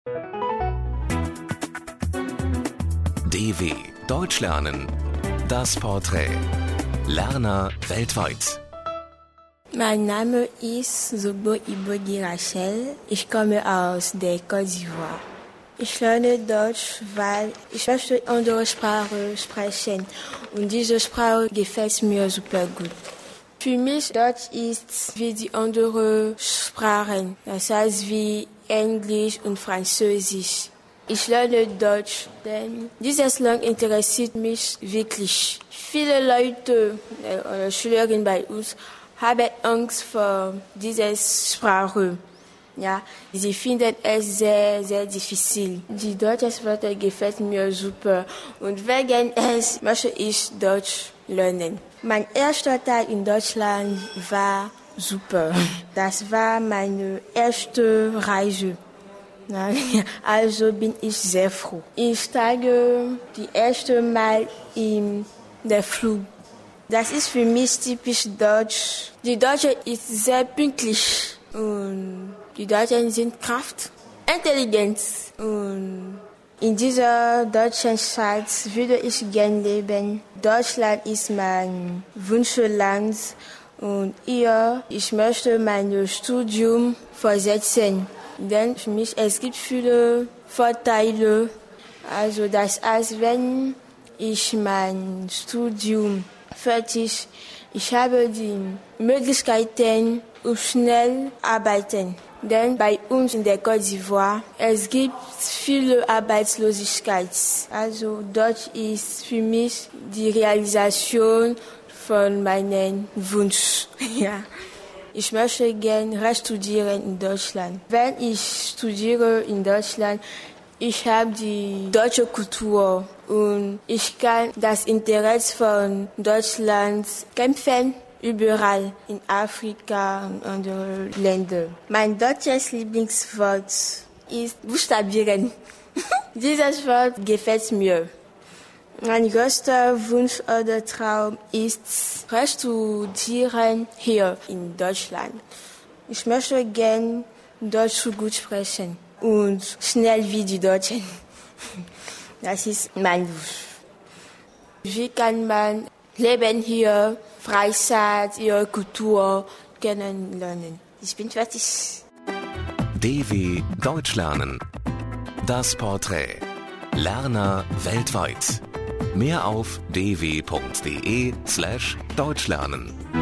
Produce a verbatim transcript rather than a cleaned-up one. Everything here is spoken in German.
D W Deutsch lernen. Das Porträt. Lerner weltweit. Mein Name ist Zobo Ibodi Rachel. Ich komme aus der Côte d'Ivoire. Ich lerne Deutsch, weil ich möchte andere Sprachen sprechen. Und diese Sprache gefällt mir super gut. Für mich Deutsch ist wie die anderen Sprachen. Das heißt wie Englisch und Französisch. Ich lerne Deutsch, denn dieses Land interessiert mich wirklich. Viele Leute oder Schülerinnen bei uns haben Angst vor dieser Sprache. Ja, sie finden es sehr, sehr diffizil. Die deutsche Sprache gefällt mir super und wegen es möchte ich Deutsch lernen. Mein erster Tag in Deutschland war super. Das war meine erste Reise. Also bin ich sehr froh. Ich steige die erste Mal in der Flug. Das ist für mich typisch deutsch. Die Deutsche ist sehr pünktlich und die Deutschen sind kraft, intelligent und in dieser deutschen Stadt würde ich gern leben. Deutschland ist mein Wunschland und hier ich möchte mein Studium fortsetzen. Denn für mich es gibt viele Vorteile. Also das heißt, wenn ich mein Studium fertig, ich habe die Möglichkeiten, um schnell arbeiten. Denn bei uns in der Côte d'Ivoire, es gibt viele Arbeitslosigkeit. Also Deutsch ist für mich die Realisation von meinem Wunsch. Ja. Ich möchte gerne Recht studieren in Deutschland. Wenn ich studiere in Deutschland, ich habe die deutsche Kultur und ich kann das Interesse von Deutschland kämpfen, überall in Afrika und anderen Ländern. Mein deutsches Lieblingswort ist Buchstabieren. Dieses Wort gefällt mir. Mein größter Wunsch oder Traum ist, Recht studieren hier in Deutschland. Ich möchte gern Deutsch gut sprechen und schnell wie die Deutschen. Das ist mein Wunsch. Wie kann man Leben hier, Freizeit, ihre Kultur kennenlernen? Ich bin fertig. D W Deutsch lernen. Das Porträt. Lerner weltweit. Mehr auf d w punkt d e slash deutschlernen.